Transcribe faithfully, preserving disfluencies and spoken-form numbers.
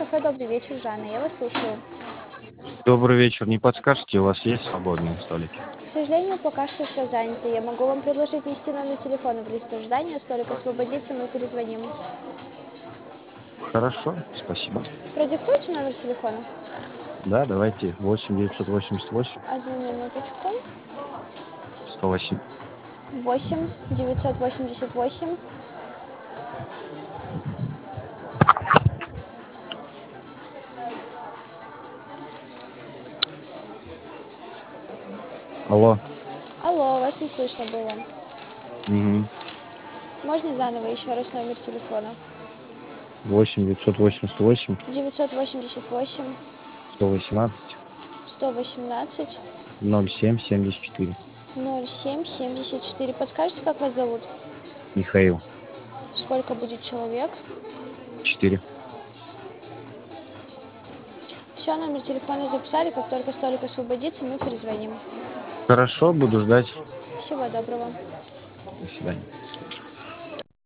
Кафе «Добрый вечер», Жанна, я вас слушаю. Добрый вечер. Не подскажете, у вас есть свободные столики? К сожалению, пока что все занято. Я могу вам предложить внести номер телефона в лист ожидания, столик освободится, мы перезвоним. Хорошо, спасибо. Продиктуйте номер телефона. Да, давайте. восемь девятьсот восемьдесят восемь Одну минуточку. сто восемь. восемь девятьсот восемьдесят восемь. Алло. Алло, вас не слышно было. Угу. Можно заново еще раз номер телефона? восемь девятьсот восемьдесят восемь девятьсот восемьдесят восемь сто восемнадцать сто восемнадцать ноль семь семьдесят четыре. ноль семь семьдесят четыре. Подскажите, как вас зовут? Михаил. Сколько будет человек? четыре. Все, номер телефона записали. Как только столик освободится, мы перезвоним. Хорошо, буду ждать. Всего доброго. До свидания.